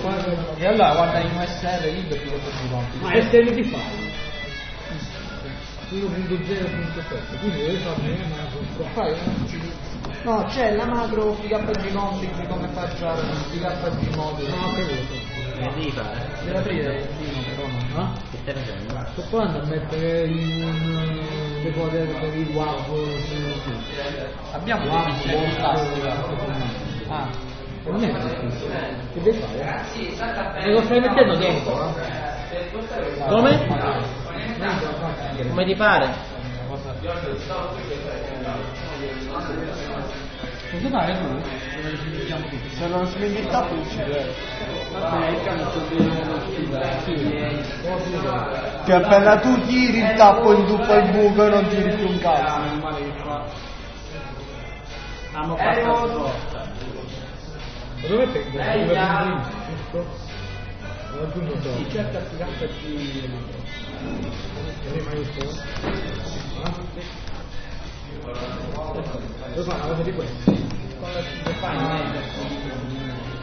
E allora guarda in USR libero ti posso conti. Ma SL ti fai? 1.0.7, quindi devi farne una Fai no, c'è la macro PKG config come facciare PKG modulo. no, che vuoi? Che devi fare? Deve aprire il Roma. Ah? Che stai facendo? Sto provando a mettere in un decoder per il WAV. Abbiamo un PC in plastica. Ah, Non è così. Che devi fare? Me lo stai mettendo dentro? Come? Come ti pare? cosa fare tu? Se non smetti il tappo uccide. Che appena tu tiri il tappo in tutto il buco e non tiri più un cazzo. Hanno fatto svolta. Dove tengo? Dove tengo? Giusto? Raggiungo dopo. Sì, cerca PKG. Non è mai visto? Devo fare una cosa di questo. Che fai?